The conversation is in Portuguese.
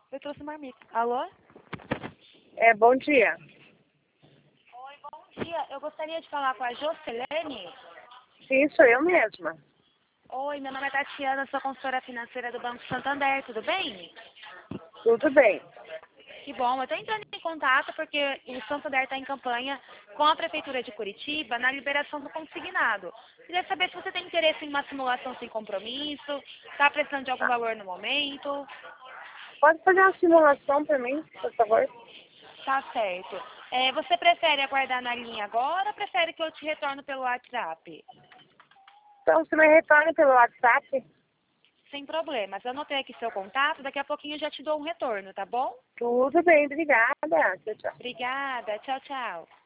Eu trouxe marmita. Alô? Bom dia. Oi, bom dia. Eu gostaria de falar com a Jocelene. Sim, sou eu mesma. Oi, meu nome é Tatiana, sou consultora financeira do Banco Santander, tudo bem? Tudo bem. Que bom, eu estou entrando em contato porque o Santander está em campanha com a Prefeitura de Curitiba na liberação do consignado. Queria saber se você tem interesse em uma simulação sem compromisso, está precisando de algum valor no momento. Pode fazer uma simulação para mim, por favor? Tá certo. Você prefere aguardar na linha agora ou prefere que eu te retorne pelo WhatsApp? Então, você me retorna pelo WhatsApp? Sem problemas. Eu anotei aqui seu contato, daqui a pouquinho eu já te dou um retorno, tá bom? Tudo bem, obrigada. Tchau, tchau. Obrigada. Tchau, tchau.